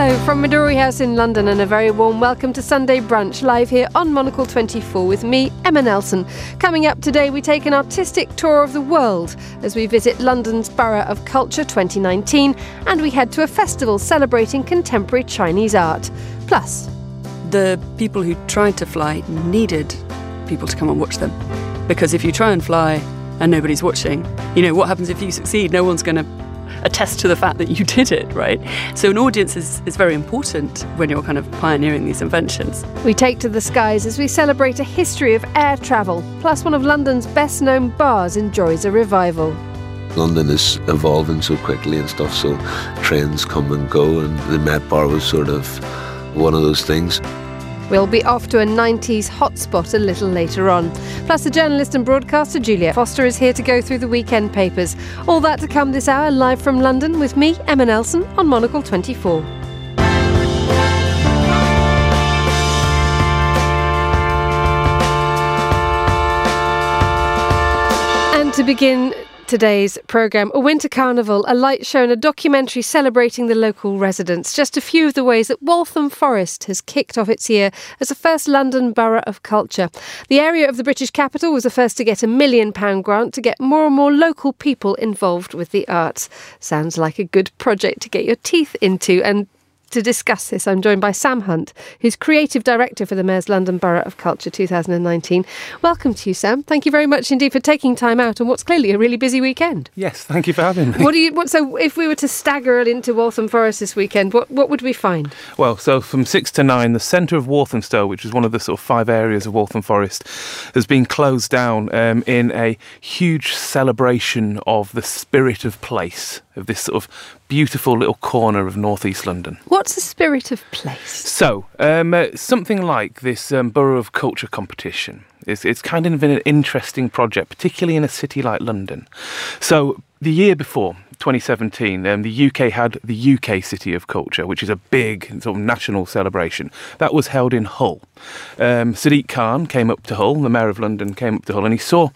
Hello from Midori House in London, and a very warm welcome to Sunday Brunch, live here on Monocle 24 with me, Emma Nelson. Coming up today, we take an artistic tour of the world as we visit London's Borough of Culture 2019, and we head to a festival celebrating contemporary Chinese art. Plus, the people who tried to fly needed people to come and watch them. Because if you try and fly and nobody's watching, what happens if you succeed? No one's going to attest to the fact that you did it, right? So an audience is very important when you're kind of pioneering these inventions. We take to the skies as we celebrate a history of air travel, plus one of London's best-known bars enjoys a revival. London is evolving so quickly and stuff, so trends come and go, and the Met Bar was sort of one of those things. We'll be off to a 90s hotspot a little later on. Plus, the journalist and broadcaster Juliet Foster is here to go through the weekend papers. All that to come this hour, live from London with me, Emma Nelson, on Monocle 24. And to begin today's programme, a winter carnival, a light show and a documentary celebrating the local residents. Just a few of the ways that Waltham Forest has kicked off its year as the first London Borough of Culture. The area of the British capital was the first to get a £1 million grant to get more and more local people involved with the arts. Sounds like a good project to get your teeth into. And to discuss this, I'm joined by Sam Hunt, who's Creative Director for the Mayor's London Borough of Culture 2019. Welcome to you, Sam. Thank you very much indeed for taking time out on what's clearly a really busy weekend. Yes, thank you for having me. So if we were to stagger into Waltham Forest this weekend, what would we find? Well, so from 6 to 9, the centre of Walthamstow, which is one of the sort of 5 areas of Waltham Forest, has been closed down in a huge celebration of the spirit of place, of this sort of beautiful little corner of northeast London. What's the spirit of place? So, something like this Borough of Culture competition. It's kind of an interesting project, particularly in a city like London. So, the year before, 2017, the UK had the UK City of Culture, which is a big sort of national celebration. That was held in Hull. Sadiq Khan came up to Hull, the Mayor of London came up to Hull, and he saw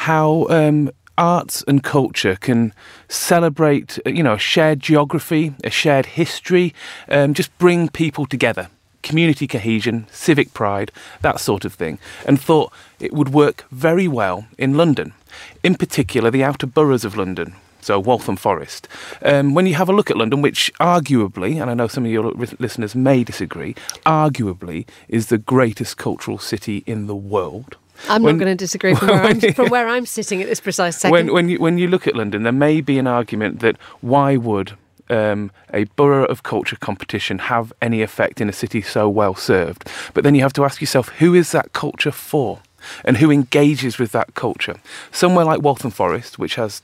how arts and culture can celebrate, a shared geography, a shared history, just bring people together. Community cohesion, civic pride, that sort of thing, and thought it would work very well in London, in particular the outer boroughs of London, so Waltham Forest. When you have a look at London, which arguably, and I know some of your listeners may disagree, arguably is the greatest cultural city in the world. I'm not going to disagree from where I'm sitting at this precise second. When you look at London, there may be an argument that why would a Borough of Culture competition have any effect in a city so well served? But then you have to ask yourself, who is that culture for? And who engages with that culture? Somewhere like Waltham Forest, which has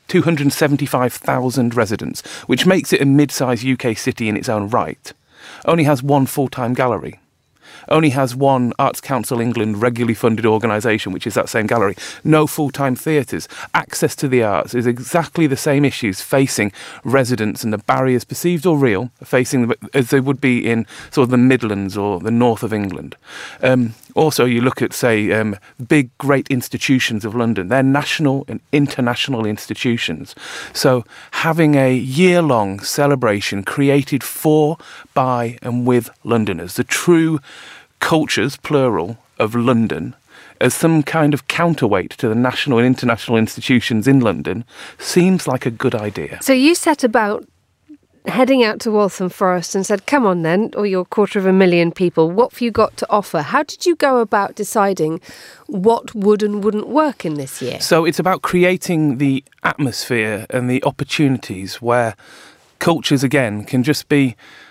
275,000 residents, which makes it a mid-sized UK city in its own right, only has one full-time gallery. Only has one Arts Council England regularly funded organisation, which is that same gallery. No full-time theatres. Access to the arts is exactly the same issues facing residents and the barriers, perceived or real, facing them as they would be in sort of the Midlands or the north of England. Also, you look at, say, big, great institutions of London. They're national and international institutions. So having a year-long celebration created for, by and with Londoners, the true cultures, plural, of London, as some kind of counterweight to the national and international institutions in London, seems like a good idea. So you set about heading out to Waltham Forest and said, come on then, or your 250,000 people, what have you got to offer? How did you go about deciding what would and wouldn't work in this year? So it's about creating the atmosphere and the opportunities where cultures, again, can just be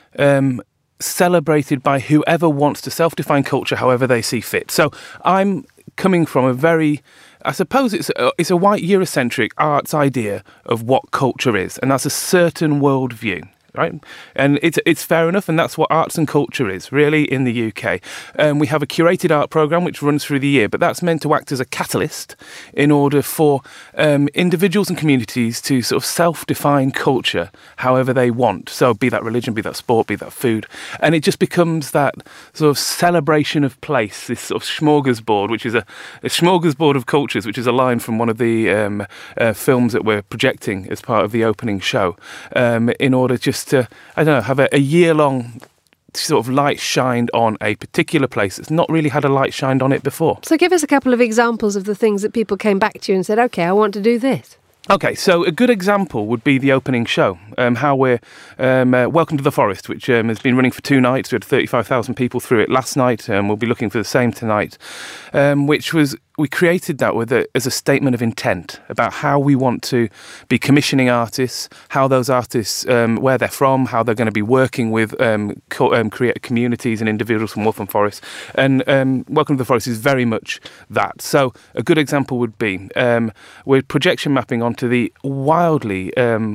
celebrated by whoever wants to self-define culture however they see fit. So I'm coming from a very, I suppose it's a white Eurocentric arts idea of what culture is, and that's a certain worldview. Right, and it's fair enough, and that's what arts and culture is really in the UK. We have a curated art programme which runs through the year, but that's meant to act as a catalyst in order for individuals and communities to sort of self-define culture however they want. So be that religion, be that sport, be that food, and it just becomes that sort of celebration of place, this sort of smorgasbord, which is a smorgasbord of cultures, which is a line from one of the films that we're projecting as part of the opening show, in order just to, I don't know, have a year-long sort of light shined on a particular place that's not really had a light shined on it before. So give us a couple of examples of the things that people came back to you and said, OK, I want to do this. Okay, so a good example would be the opening show, how we're Welcome to the Forest, which has been running for 2 nights. We had 35,000 people through it last night, and we'll be looking for the same tonight, we created that as a statement of intent about how we want to be commissioning artists, how those artists, where they're from, how they're going to be working with create communities and individuals from Waltham Forest. And Welcome to the Forest is very much that. So a good example would be we're projection mapping onto the wildly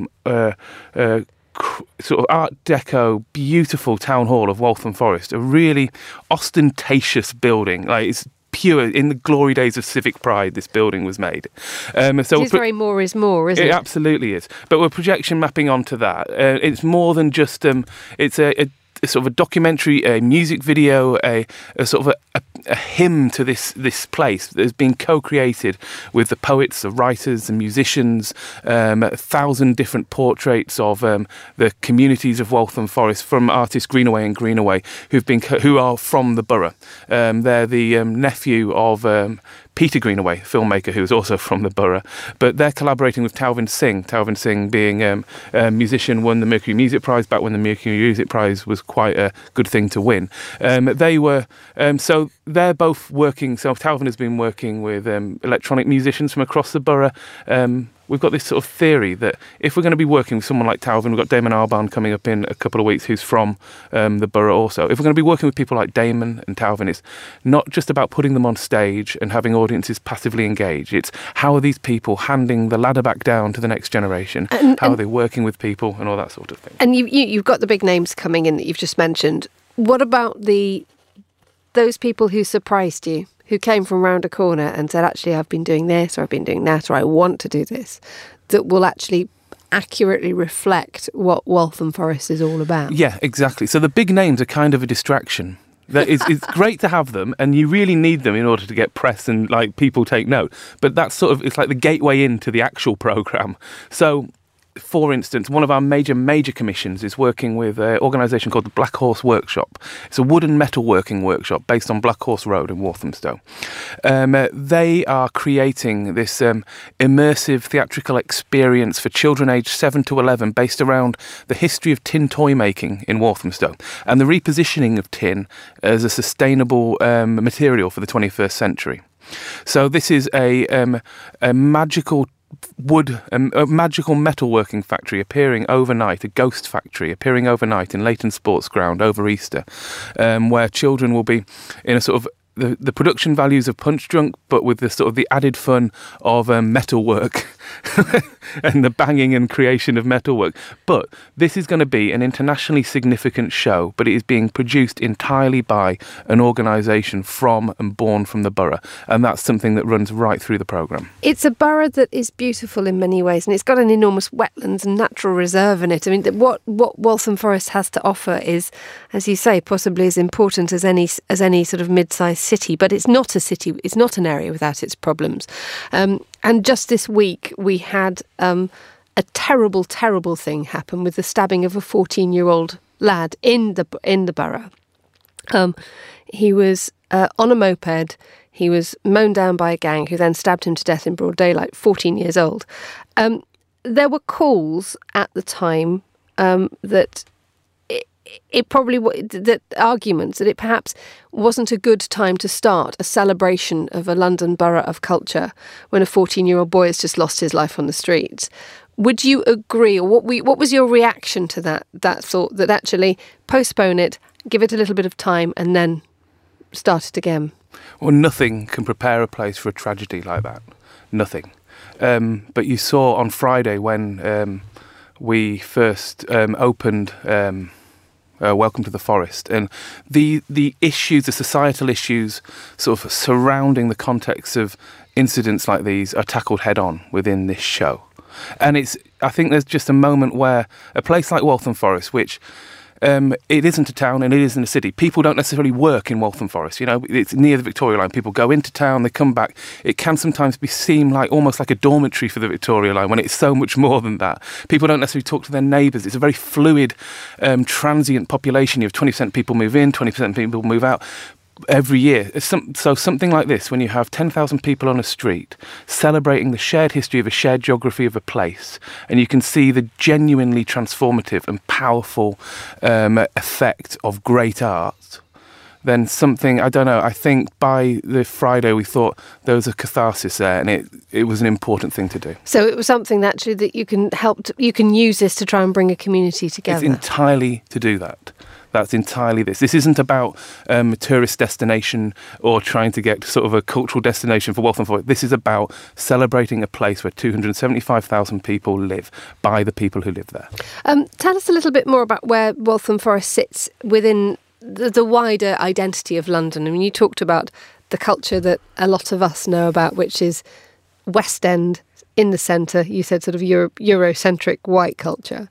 sort of Art Deco, beautiful town hall of Waltham Forest, a really ostentatious building. Like, it's pure, in the glory days of civic pride, this building was made. So it's very more is more, isn't it? It absolutely is. But we're projection mapping onto that. It's more than just, it's a sort of a documentary, a music video, a sort of a hymn to this place that has been co-created with the poets, the writers, the musicians, 1,000 different portraits of the communities of Waltham Forest from artists Greenaway and Greenaway who are from the borough. They're the nephew of Peter Greenaway, filmmaker who is also from the borough, but they're collaborating with Talvin Singh. Talvin Singh, being a musician, won the Mercury Music Prize back when the Mercury Music Prize was quite a good thing to win. So they're both working. So Talvin has been working with electronic musicians from across the borough. We've got this sort of theory that if we're going to be working with someone like Talvin, we've got Damon Albarn coming up in a couple of weeks, who's from the borough also. If we're going to be working with people like Damon and Talvin, it's not just about putting them on stage and having audiences passively engage. It's how are these people handing the ladder back down to the next generation? How are they working with people and all that sort of thing? And you've got the big names coming in that you've just mentioned. What about those people who surprised you? Who came from round a corner and said, actually, I've been doing this, or I've been doing that, or I want to do this, that will actually accurately reflect what Waltham Forest is all about? Yeah, exactly. So the big names are kind of a distraction. It's great to have them, and you really need them in order to get press and like people take note. But that's sort of, it's like the gateway into the actual programme. So, for instance, one of our major commissions is working with an organisation called the Black Horse Workshop. It's a wood and metal working workshop based on Black Horse Road in Walthamstow. They are creating this immersive theatrical experience for children aged 7 to 11 based around the history of tin toy making in Walthamstow and the repositioning of tin as a sustainable material for the 21st century. So this is a magical a magical metalworking factory appearing overnight, a ghost factory appearing overnight in Leighton Sports Ground over Easter, where children will be in a sort of the production values of Punch Drunk, but with the sort of the added fun of metalwork and the banging and creation of metalwork. But this is going to be an internationally significant show, but it is being produced entirely by an organisation from and born from the borough, and that's something that runs right through the programme. It's a borough that is beautiful in many ways, and it's got an enormous wetlands and natural reserve in it. I mean, what Waltham Forest has to offer is, as you say, possibly as important as any sort of mid-sized city, but it's not a city, it's not an area without its problems. And just this week we had a terrible thing happen with the stabbing of a 14-year-old lad in the borough. He was on a moped. He was mown down by a gang who then stabbed him to death in broad daylight, 14 years old. There were calls at the time that it probably that arguments that it perhaps wasn't a good time to start a celebration of a London borough of culture when a 14-year-old boy has just lost his life on the streets. Would you agree, or what was your reaction to that thought that actually postpone it, give it a little bit of time, and then start it again? Well, nothing can prepare a place for a tragedy like that. Nothing. But you saw on Friday when we first opened Welcome to the Forest, and the issues, the societal issues sort of surrounding the context of incidents like these are tackled head on within this show. And I think there's just a moment where a place like Waltham Forest, which it isn't a town and it isn't a city. People don't necessarily work in Waltham Forest. It's near the Victoria Line. People go into town, they come back. It can sometimes seem almost like a dormitory for the Victoria Line when it's so much more than that. People don't necessarily talk to their neighbours. It's a very fluid, transient population. You have 20% people move in, 20% people move out every year. So something like this, when you have 10,000 people on a street celebrating the shared history of a shared geography of a place, and you can see the genuinely transformative and powerful effect of great art, then something, I don't know, I think by the Friday we thought there was a catharsis there, and it was an important thing to do. So it was something actually that you can use this to try and bring a community together. It's entirely to do that. That's entirely this. This isn't about a tourist destination or trying to get sort of a cultural destination for Waltham Forest. This is about celebrating a place where 275,000 people live by the people who live there. Tell us a little bit more about where Waltham Forest sits within the wider identity of London. I mean, you talked about the culture that a lot of us know about, which is West End in the centre. You said sort of Eurocentric white culture.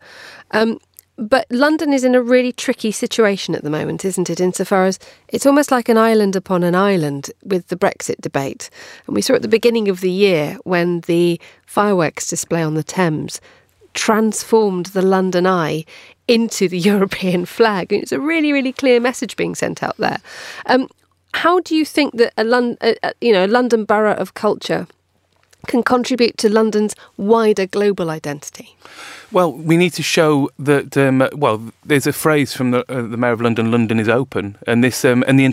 But London is in a really tricky situation at the moment, isn't it? Insofar as it's almost like an island upon an island with the Brexit debate. And we saw at the beginning of the year when the fireworks display on the Thames transformed the London Eye into the European flag. And it's a really, really clear message being sent out there. How do you think that a London borough of culture can contribute to London's wider global identity? Well, we need to show that. There's a phrase from the Mayor of London: "London is open," and this and the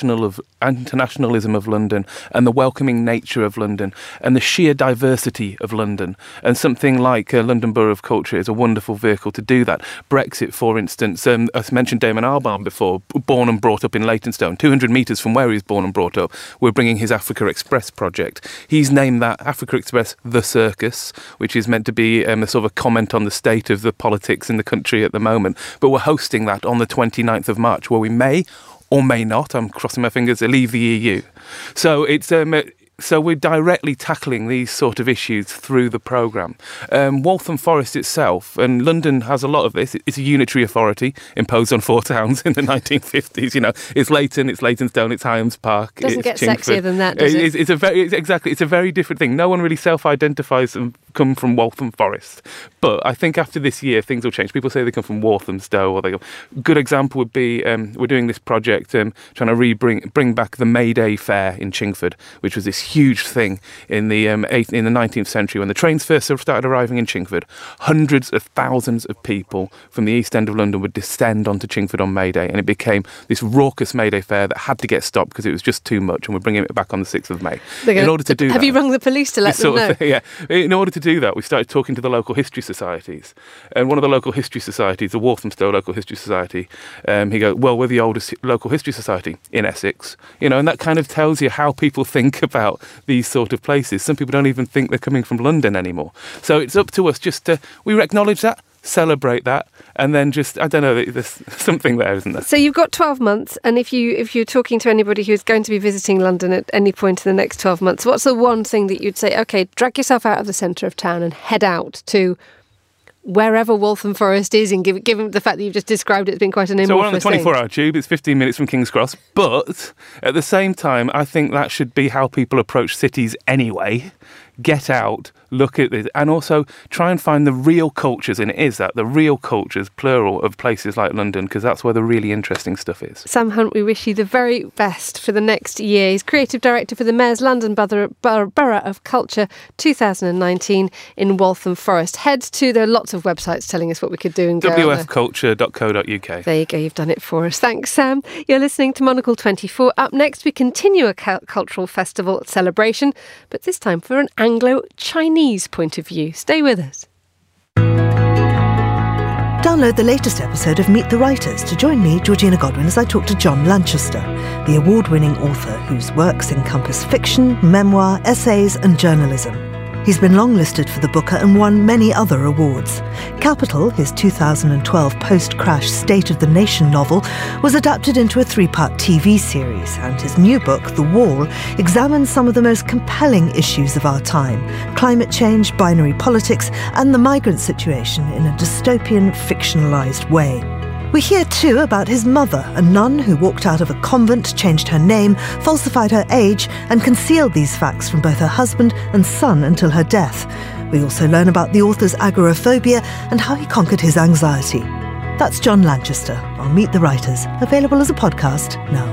internationalism of London, and the welcoming nature of London, and the sheer diversity of London, and something like London Borough of Culture is a wonderful vehicle to do that. Brexit, for instance, I mentioned Damon Albarn before, born and brought up in Leytonstone, 200 metres from where he was born and brought up. We're bringing his Africa Express project. He's named that Africa Express the Circus, which is meant to be a sort of a comment on the state of the politics in the country at the moment. But we're hosting that on the 29th of March, where we may or may not, I'm crossing my fingers, leave the EU. So it's so we're directly tackling these sort of issues through the programme. Waltham Forest itself, and London has a lot of this, it's a unitary authority imposed on 4 towns in the 1950s. It's Leyton, it's Leytonstone, it's Hyams Park. Doesn't get sexier than that, does it? It's a very different thing. No one really self-identifies and come from Waltham Forest. But I think after this year, things will change. People say they come from Walthamstow, or good example would be we're doing this project trying to bring back the May Day Fair in Chingford, which was this huge thing in the 19th century when the trains first started arriving in Chingford. Hundreds of thousands of people from the East End of London would descend onto Chingford on May Day, and it became this raucous May Day Fair that had to get stopped because it was just too much, and we're bringing it back on the 6th of May. In order to do that, have you rung the police to let them know? In order to do that, we started talking to the local history societies, and one of the local history societies, the Walthamstow Local History Society, he goes, "Well, we're the oldest local history society in Essex," and that kind of tells you how people think about these sort of places. Some people don't even think they're coming from London anymore. So it's up to us just to, we acknowledge that, celebrate that, and then just, I don't know, there's something there, isn't there? So you've got 12 months, and if you're talking to anybody who's going to be visiting London at any point in the next 12 months, what's the one thing that you'd say, okay, drag yourself out of the centre of town and head out to wherever Waltham Forest is, and given the fact that you've just described it as being quite an amorphous So we're on the 24-hour tube, it's 15 minutes from King's Cross, but at the same time, I think that should be how people approach cities anyway. Get out, look at this, and also try and find the real cultures, and it is that, the real cultures, plural, of places like London, because that's where the really interesting stuff is. Sam Hunt, we wish you the very best for the next year. He's Creative Director for the Mayor's London Borough of Culture 2019 in Waltham Forest. There are lots of websites telling us what we could do and go. wfculture.co.uk. There you go, you've done it for us. Thanks, Sam. You're listening to Monocle 24. Up next, we continue a cultural festival celebration, but this time for an Anglo-Chinese point of view. Stay with us. Download the latest episode of Meet the Writers to join me, Georgina Godwin, as I talk to John Lanchester, the award-winning author whose works encompass fiction, memoir, essays and journalism. He's been longlisted for the Booker and won many other awards. Capital, his 2012 post-crash State of the Nation novel, was adapted into a 3-part TV series, and his new book, The Wall, examines some of the most compelling issues of our time: climate change, binary politics, and the migrant situation in a dystopian, fictionalised way. We hear too about his mother, a nun who walked out of a convent, changed her name, falsified her age, and concealed these facts from both her husband and son until her death. We also learn about the author's agoraphobia and how he conquered his anxiety. That's John Lanchester on Meet the Writers, available as a podcast now.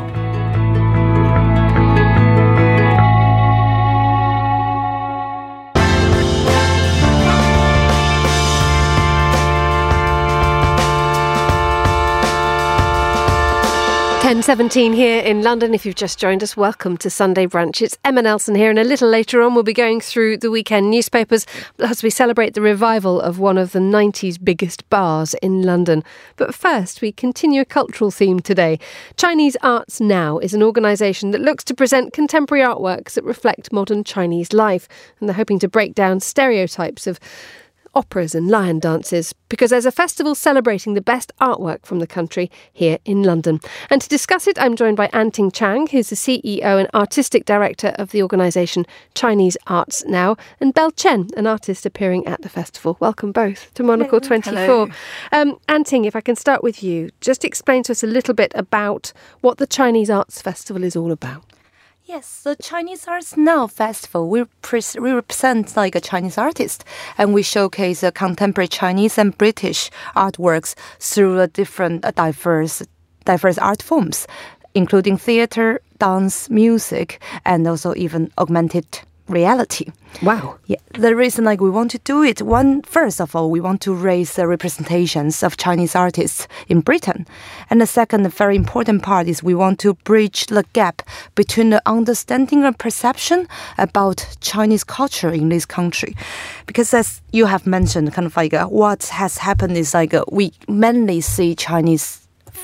(10:17) here in London. If you've just joined us, welcome to Sunday Brunch. It's Emma Nelson here, and a little later on we'll be going through the weekend newspapers as we celebrate the revival of one of the 90s biggest bars in London. But first, we continue a cultural theme today. Chinese Arts Now is an organisation that looks to present contemporary artworks that reflect modern Chinese life, and they're hoping to break down stereotypes of operas and lion dances, because there's a festival celebrating the best artwork from the country here in London. And to discuss it, I'm joined by Anting Chang, who's the CEO and Artistic Director of the organisation Chinese Arts Now, and Belle Chen, an artist appearing at the festival. Welcome both to Monocle 24. Anting, if I can start with you, just explain to us a little bit about what the Chinese Arts Festival is all about. Yes, the Chinese Arts Now Festival, we represent like a Chinese artist, and we showcase contemporary Chinese and British artworks through different diverse art forms, including theatre, dance, music, and also even augmented reality. Wow. Yeah. The reason we want to do it, first of all, we want to raise the representations of Chinese artists in Britain. And the second very important part is we want to bridge the gap between the understanding and perception about Chinese culture in this country. Because as you have mentioned, what has happened is we mainly see Chinese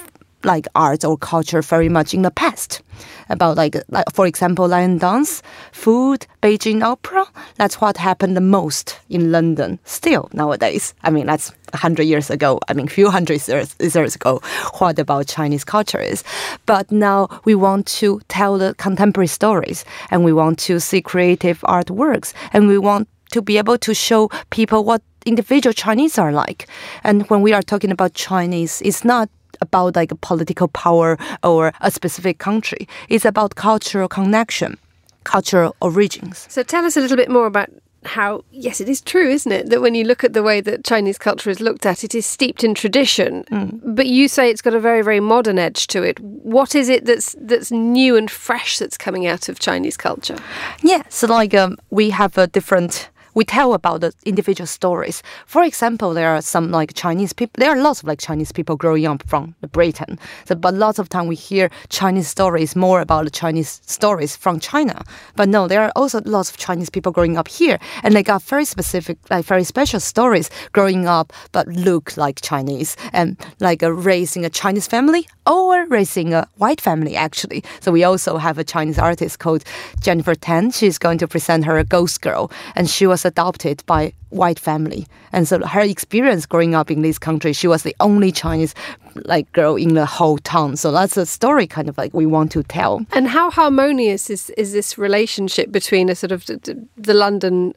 art or culture very much in the past. About for example, lion dance, food, Beijing opera. That's what happened the most in London still nowadays. I mean, that's 100 years ago. I mean, few hundred years ago, what about Chinese culture is. But now we want to tell the contemporary stories, and we want to see creative artworks, and we want to be able to show people what individual Chinese are like. And when we are talking about Chinese, it's not about a political power or a specific country. It's about cultural connection, cultural origins. So tell us a little bit more about how, yes, it is true, isn't it, that when you look at the way that Chinese culture is looked at, it is steeped in tradition. But you say it's got a very, very modern edge to it. What is it that's new and fresh that's coming out of Chinese culture? Yeah, so we have a different... We tell about the individual stories. For example, there are some Chinese people. There are lots of Chinese people growing up from Britain. But lots of time we hear Chinese stories more about the Chinese stories from China. But no, there are also lots of Chinese people growing up here, and they got very specific, very special stories growing up, but look like Chinese, and raising a Chinese family or raising a white family actually. So we also have a Chinese artist called Jennifer Tan. She's going to present her Ghost Girl, and she was adopted by white family, and so her experience growing up in this country, she was the only Chinese girl in the whole town. So that's a story we want to tell. And how harmonious is this relationship between a sort of the London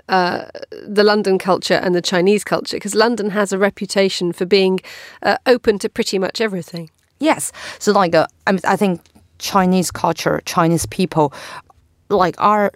culture and the Chinese culture? Because London has a reputation for being open to pretty much everything. Yes, so I think Chinese culture, Chinese people are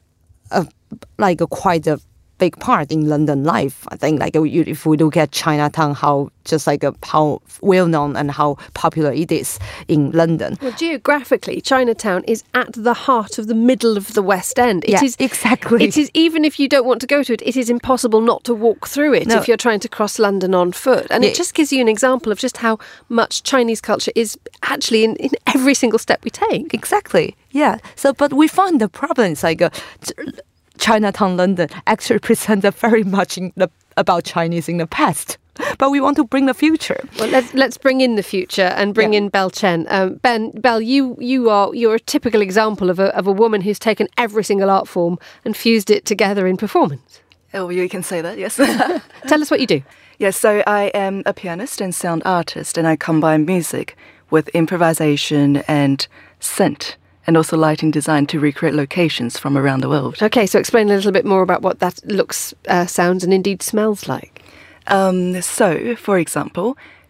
quite a big part in London life. I think if we look at Chinatown, how well known and how popular it is in London. Well, geographically, Chinatown is at the heart of the middle of the West End. Exactly. It is, even if you don't want to go to it, it is impossible not to walk through it if you're trying to cross London on foot. And it just gives you an example of just how much Chinese culture is actually in every single step we take. Exactly. Yeah. So, but we find the problem is Chinatown, London actually presents very much about Chinese in the past. But we want to bring the future. Well, let's bring in the future and bring in Belle Chen. Belle, you're a typical example of a woman who's taken every single art form and fused it together in performance. Oh, you can say that, yes. Tell us what you do. Yes, so I am a pianist and sound artist, and I combine music with improvisation and scent, and also lighting design to recreate locations from around the world. Okay, so explain a little bit more about what that looks, sounds and indeed smells like. So, for example,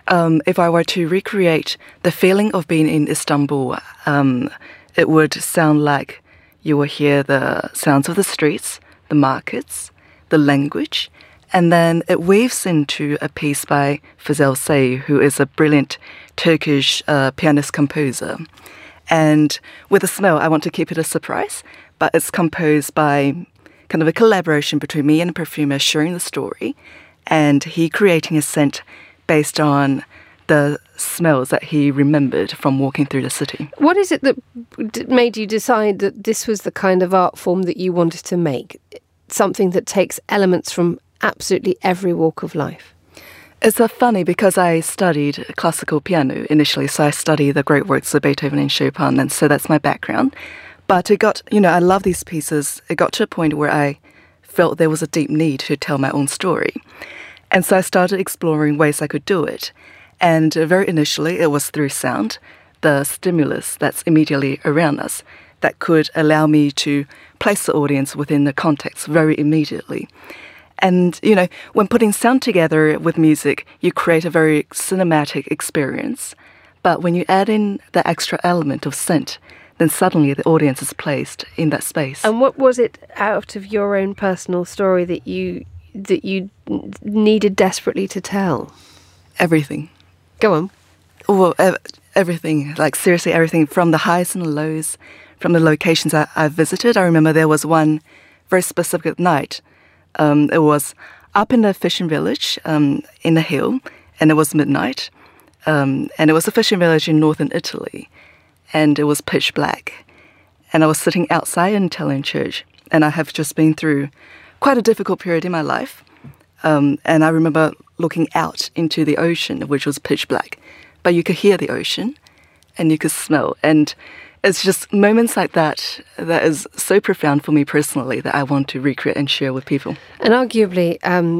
if I were to recreate the feeling of being in Istanbul, it would sound like you will hear the sounds of the streets, the markets, the language, and then it weaves into a piece by Fazel Say, who is a brilliant Turkish pianist composer. And with the smell, I want to keep it a surprise, but it's composed by kind of a collaboration between me and a perfumer sharing the story, and he creating a scent based on the smells that he remembered from walking through the city. What is it that made you decide that this was the kind of art form that you wanted to make? Something that takes elements from absolutely every walk of life. It's funny because I studied classical piano initially, so I studied the great works of Beethoven and Chopin, and so that's my background. But it got, I love these pieces. It got to a point where I felt there was a deep need to tell my own story. And so I started exploring ways I could do it. And very initially, it was through sound, the stimulus that's immediately around us, that could allow me to place the audience within the context very immediately. And, when putting sound together with music, you create a very cinematic experience. But when you add in the extra element of scent, then suddenly the audience is placed in that space. And what was it out of your own personal story that you needed desperately to tell? Everything. Go on. Well, everything. Like, seriously, everything. From the highs and the lows, from the locations I visited. I remember there was one very specific night. It was up in a fishing village in a hill, and it was midnight. And it was a fishing village in northern Italy, and it was pitch black. And I was sitting outside in Italian church, and I have just been through quite a difficult period in my life. And I remember looking out into the ocean, which was pitch black, but you could hear the ocean, and you could smell. And it's just moments like that that is so profound for me personally that I want to recreate and share with people. And arguably,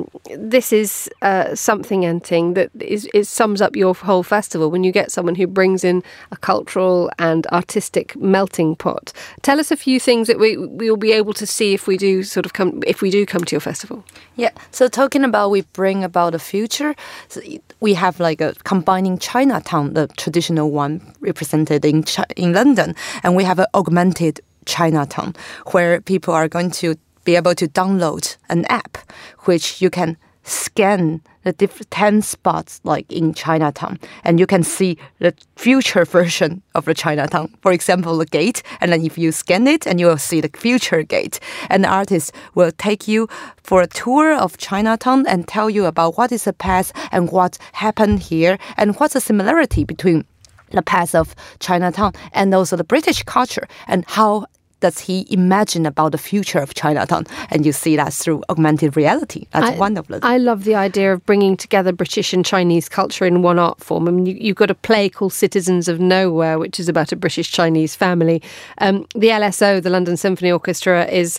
this is something, Anting, that it sums up your whole festival when you get someone who brings in a cultural and artistic melting pot. Tell us a few things that we'll be able to see if we do come to your festival. Yeah, so talking about we bring about the future, so we have like a combining Chinatown, the traditional one represented in London, and we have an augmented Chinatown where people are going to be able to download an app which you can scan the different 10 spots like in Chinatown, and you can see the future version of the Chinatown. For example, the gate, and then if you scan it, and you will see the future gate. And the artist will take you for a tour of Chinatown and tell you about what is the past and what happened here, and what's the similarity between the past of Chinatown and also the British culture, and how does he imagine about the future of Chinatown? And you see that through augmented reality. That's wonderful. I love the idea of bringing together British and Chinese culture in one art form. I mean, you've got a play called Citizens of Nowhere, which is about a British-Chinese family. The LSO, the London Symphony Orchestra, is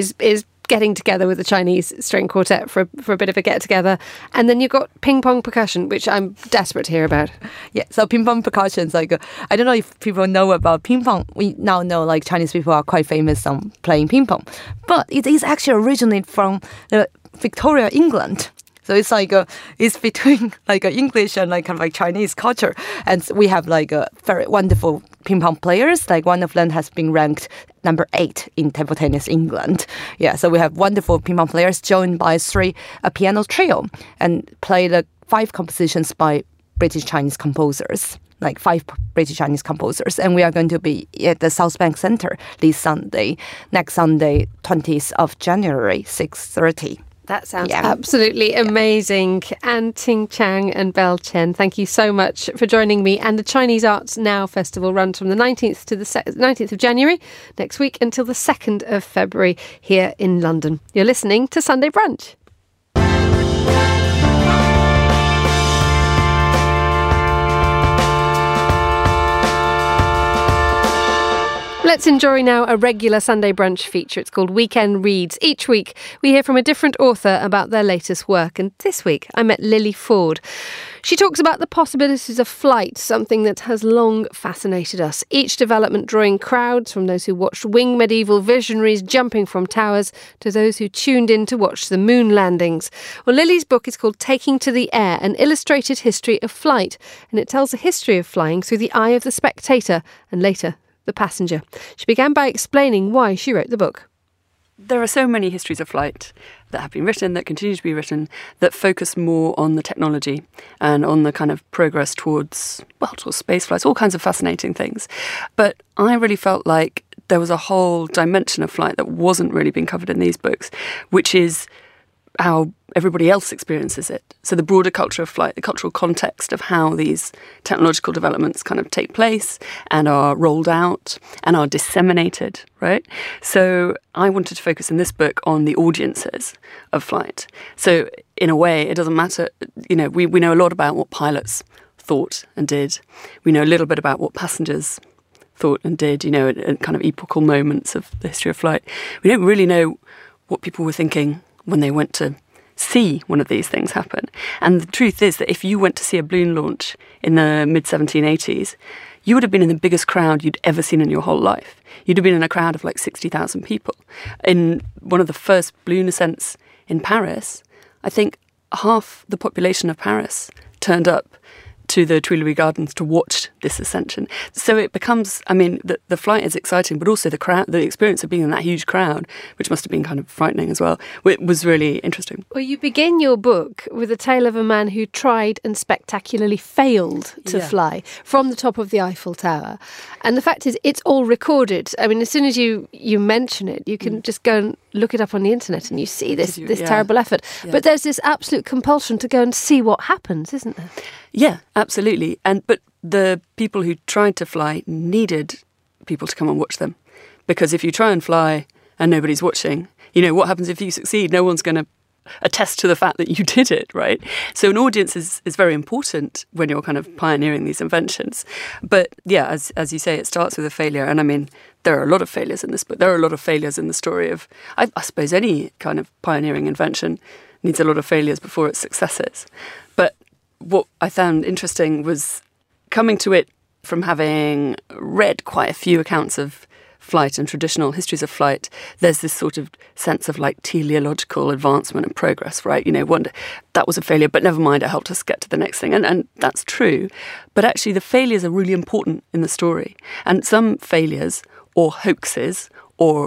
getting together with the Chinese string quartet for a bit of a get-together. And then you've got ping-pong percussion, which I'm desperate to hear about. Yeah, so ping-pong percussion is like, I don't know if people know about ping-pong. We now know like Chinese people are quite famous on playing ping-pong. But it is actually originally from Victoria, England. So it's like it's between like English and like kind of like Chinese culture, and we have like very wonderful ping pong players. Like one of them has been ranked number 8 in table tennis England. Yeah, so we have wonderful ping pong players joined by a piano trio, and play the 5 compositions by British Chinese composers. Like 5 British Chinese composers, and we are going to be at the South Bank Centre next Sunday, 20th of January, 6:30. That sounds absolutely amazing. Anting Chang and Belle Chen, thank you so much for joining me. And the Chinese Arts Now Festival runs from the 19th to the 19th of January next week until the 2nd of February here in London. You're listening to Sunday Brunch. Let's enjoy now a regular Sunday brunch feature. It's called Weekend Reads. Each week we hear from a different author about their latest work, and this week I met Lily Ford. She talks about the possibilities of flight, something that has long fascinated us. Each development drawing crowds, from those who watched winged medieval visionaries jumping from towers to those who tuned in to watch the moon landings. Well, Lily's book is called Taking to the Air, an illustrated history of flight, and it tells the history of flying through the eye of the spectator and later the passenger. She began by explaining why she wrote the book. There are so many histories of flight that have been written, that continue to be written, that focus more on the technology and on the kind of progress towards space flights, all kinds of fascinating things. But I really felt like there was a whole dimension of flight that wasn't really being covered in these books, which is how everybody else experiences it. So the broader culture of flight, the cultural context of how these technological developments kind of take place and are rolled out and are disseminated, right? So I wanted to focus in this book on the audiences of flight. So in a way, it doesn't matter, we know a lot about what pilots thought and did. We know a little bit about what passengers thought and did, at kind of epochal moments of the history of flight. We don't really know what people were thinking when they went to see one of these things happen. And the truth is that if you went to see a balloon launch in the mid-1780s, you would have been in the biggest crowd you'd ever seen in your whole life. You'd have been in a crowd of like 60,000 people. In one of the first balloon ascents in Paris, I think half the population of Paris turned up to the Tuileries Gardens to watch this ascension. So it becomes, the flight is exciting, but also the experience of being in that huge crowd, which must have been kind of frightening as well, it was really interesting. Well, you begin your book with a tale of a man who tried and spectacularly failed to fly from the top of the Eiffel Tower. And the fact is, it's all recorded. As soon as you mention it, you can just go and look it up on the internet and you see this terrible effort. Yeah. But there's this absolute compulsion to go and see what happens, isn't there? Yeah, absolutely. But the people who tried to fly needed people to come and watch them. Because if you try and fly and nobody's watching, what happens if you succeed? No one's going to attest to the fact that you did it, right? So an audience is very important when you're kind of pioneering these inventions. But yeah, as you say, it starts with a failure. And there are a lot of failures in this book. There are a lot of failures in the story of, I suppose, any kind of pioneering invention needs a lot of failures before its successes. But what I found interesting was coming to it from having read quite a few accounts of flight and traditional histories of flight. There's this sort of sense of like teleological advancement and progress, right? That was a failure, but never mind, it helped us get to the next thing. And that's true. But actually the failures are really important in the story. And some failures or hoaxes or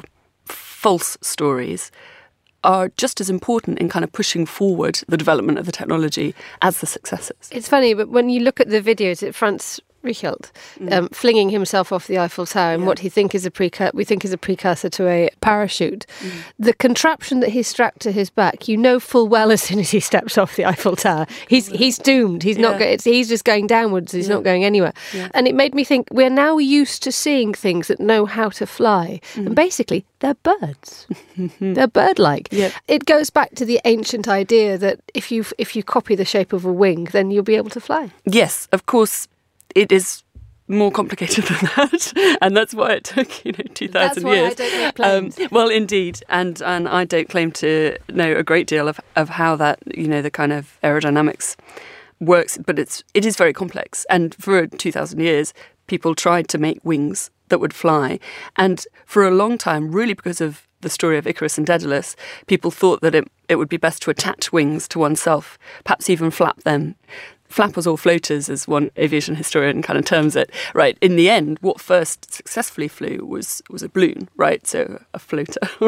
false stories are just as important in kind of pushing forward the development of the technology as the successes. It's funny, but when you look at the videos at Franz Reichelt flinging himself off the Eiffel Tower and what we think is a precursor to a parachute, the contraption that he strapped to his back, full well as soon as he steps off the Eiffel Tower, he's doomed. He's not. He's just going downwards. He's not going anywhere. Yeah. And it made me think we're now used to seeing things that know how to fly, and basically they're birds. They're bird-like. Yeah. It goes back to the ancient idea that if you copy the shape of a wing, then you'll be able to fly. Yes, of course. It is more complicated than that, and that's why it took 2,000 years. That's why I don't make planes. Well, indeed, and I don't claim to know a great deal of how that the kind of aerodynamics works, but it is very complex. And for 2,000 years, people tried to make wings that would fly, and for a long time, really because of the story of Icarus and Daedalus, people thought that it would be best to attach wings to oneself, perhaps even flap them. Flappers or floaters, as one aviation historian kind of terms it, right? In the end, what first successfully flew was a balloon, right? So a floater, or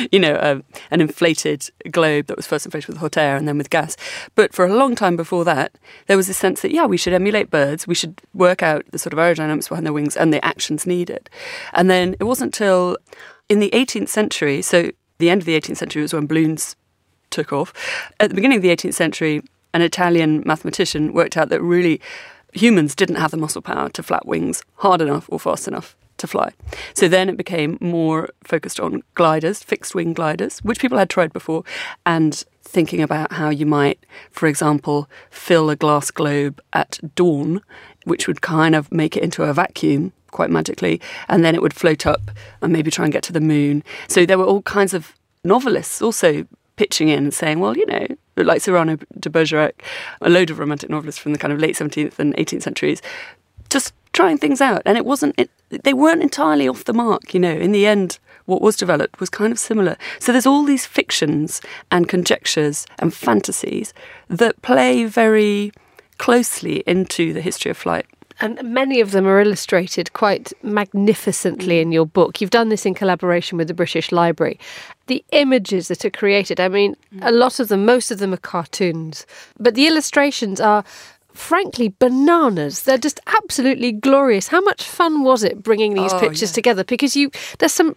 an inflated globe that was first inflated with hot air and then with gas. But for a long time before that, there was a sense that, we should emulate birds, we should work out the sort of aerodynamics behind the wings and the actions needed. And then it wasn't till in the 18th century, so the end of the 18th century was when balloons took off. At the beginning of the 18th century, an Italian mathematician worked out that really humans didn't have the muscle power to flap wings hard enough or fast enough to fly. So then it became more focused on gliders, fixed wing gliders, which people had tried before, and thinking about how you might, for example, fill a glass globe at dawn, which would kind of make it into a vacuum quite magically, and then it would float up and maybe try and get to the moon. So there were all kinds of novelists also pitching in and saying, well, like Cyrano de Bergerac, a load of romantic novelists from the kind of late 17th and 18th centuries, just trying things out. And they weren't entirely off the mark, In the end, what was developed was kind of similar. So there's all these fictions and conjectures and fantasies that play very closely into the history of flight. And many of them are illustrated quite magnificently in your book. You've done this in collaboration with the British Library. The images that are created, most of them are cartoons. But the illustrations are, frankly, bananas. They're just absolutely glorious. How much fun was it bringing these pictures together? Because there's some,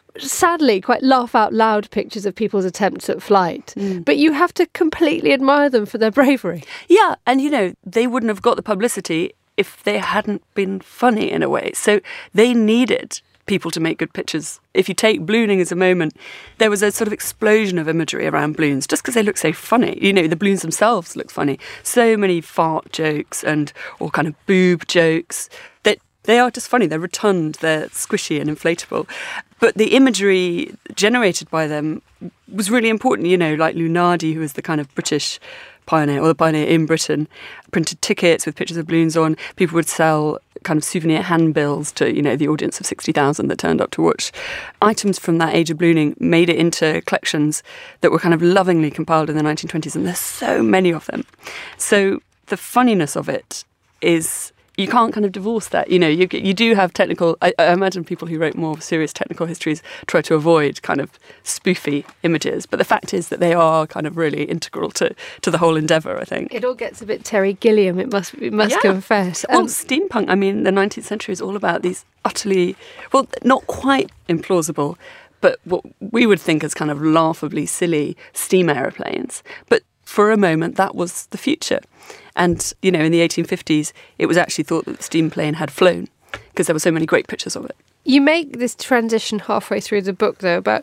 sadly, quite laugh-out-loud pictures of people's attempts at flight. But you have to completely admire them for their bravery. Yeah, and, they wouldn't have got the publicity if they hadn't been funny in a way. So they needed people to make good pictures. If you take ballooning as a moment, there was a sort of explosion of imagery around balloons just because they look so funny. The balloons themselves look funny. So many fart jokes or kind of boob jokes that they are just funny. They're rotund, they're squishy and inflatable. But the imagery generated by them was really important, like Lunardi, who was the kind of British pioneer, or the pioneer in Britain, printed tickets with pictures of balloons on. People would sell kind of souvenir handbills to, the audience of 60,000 that turned up to watch. Items from that age of ballooning made it into collections that were kind of lovingly compiled in the 1920s, and there's so many of them. So the funniness of it is, you can't kind of divorce that. You do have technical... I imagine people who wrote more serious technical histories try to avoid kind of spoofy images, but the fact is that they are kind of really integral to the whole endeavour, I think. It all gets a bit Terry Gilliam, it must confess. Well, steampunk, the 19th century is all about these utterly... Well, not quite implausible, but what we would think as kind of laughably silly steam aeroplanes. But for a moment, that was the future. And, in the 1850s, it was actually thought that the steam plane had flown because there were so many great pictures of it. You make this transition halfway through the book, though, about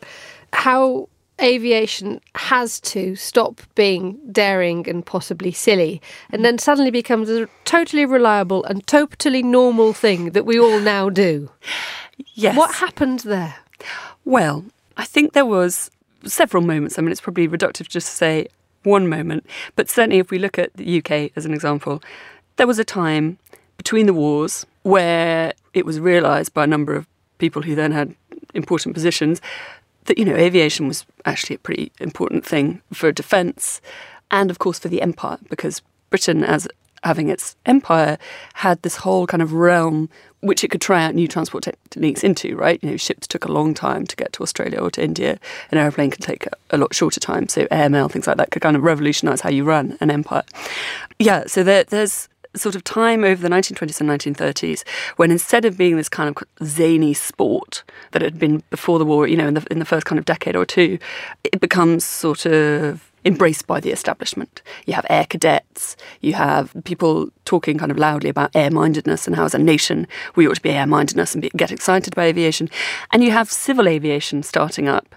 how aviation has to stop being daring and possibly silly and then suddenly becomes a totally reliable and totally normal thing that we all now do. Yes. What happened there? Well, I think there was several moments. It's probably reductive just to say one moment, but certainly if we look at the UK as an example, there was a time between the wars where it was realised by a number of people who then had important positions that, aviation was actually a pretty important thing for defence and, of course, for the empire, because Britain, as having its empire, had this whole kind of realm which it could try out new transport techniques into, right? Ships took a long time to get to Australia or to India. An aeroplane can take a lot shorter time. So airmail, things like that, could kind of revolutionise how you run an empire. Yeah, so there's sort of time over the 1920s and 1930s when instead of being this kind of zany sport that had been before the war, in the first kind of decade or two, it becomes sort of embraced by the establishment. You have air cadets, you have people talking kind of loudly about air-mindedness and how as a nation we ought to be air-mindedness and get excited by aviation. And you have civil aviation starting up,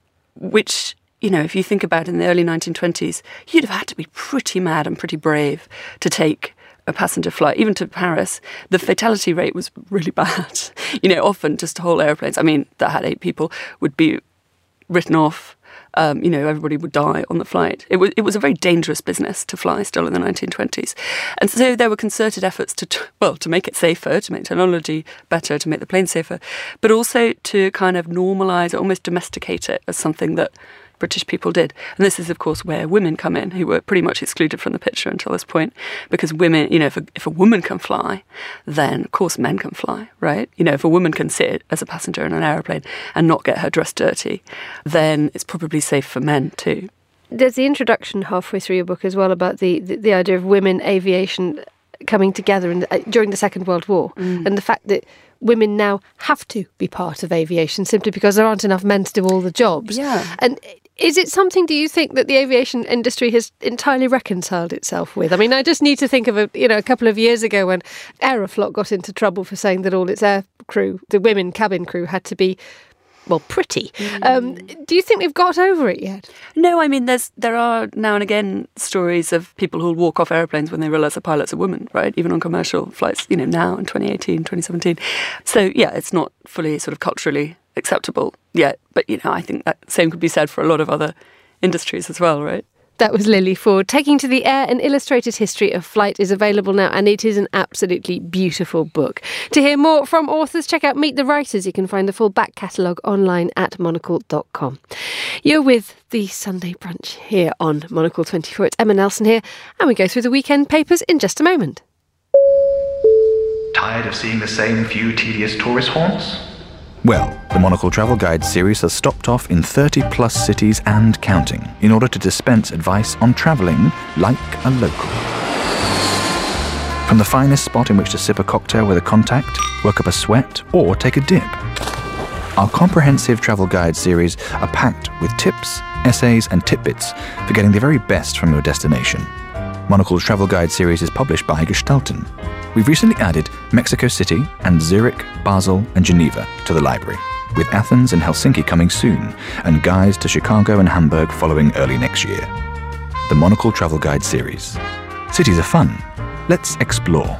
which, if you think about it in the early 1920s, you'd have had to be pretty mad and pretty brave to take a passenger flight, even to Paris. The fatality rate was really bad. Often just whole airplanes, that had 8 people, would be written off. Everybody would die on the flight. It was a very dangerous business to fly still in the 1920s. And so there were concerted efforts to make it safer, to make technology better, to make the plane safer, but also to kind of normalise, almost domesticate it as something that British people did. And this is, of course, where women come in, who were pretty much excluded from the picture until this point, because women, if a woman can fly, then, of course, men can fly, right? If a woman can sit as a passenger in an aeroplane and not get her dress dirty, then it's probably safe for men too. There's the introduction halfway through your book as well about the idea of women aviation coming together during the Second World War, and the fact that women now have to be part of aviation simply because there aren't enough men to do all the jobs. Yeah. And is it something, do you think, that the aviation industry has entirely reconciled itself with? I just need to think of a couple of years ago when Aeroflot got into trouble for saying that all its air crew, the women cabin crew, had to be pretty. Do you think we've got over it yet? No, I mean, there are now and again stories of people who'll walk off airplanes when they realise the pilot's a woman, right? Even on commercial flights, now in 2018, 2017. So, yeah, it's not fully sort of culturally acceptable yet. But, I think that same could be said for a lot of other industries as well, right? That was Lily Ford. Taking to the Air, an illustrated history of flight is available now, and it is an absolutely beautiful book. To hear more from authors, check out Meet the Writers. You can find the full back catalogue online at monocle.com. You're with the Sunday Brunch here on Monocle 24. It's Emma Nelson here, and we go through the weekend papers in just a moment. Tired of seeing the same few tedious tourist haunts? Well, the Monocle Travel Guide series has stopped off in 30-plus cities and counting in order to dispense advice on travelling like a local. From the finest spot in which to sip a cocktail with a contact, work up a sweat, or take a dip. Our comprehensive travel guide series are packed with tips, essays and tidbits for getting the very best from your destination. Monocle's Travel Guide series is published by Gestalten. We've recently added Mexico City and Zurich, Basel and Geneva to the library, with Athens and Helsinki coming soon, and guides to Chicago and Hamburg following early next year. The Monocle Travel Guide series. Cities are fun. Let's explore.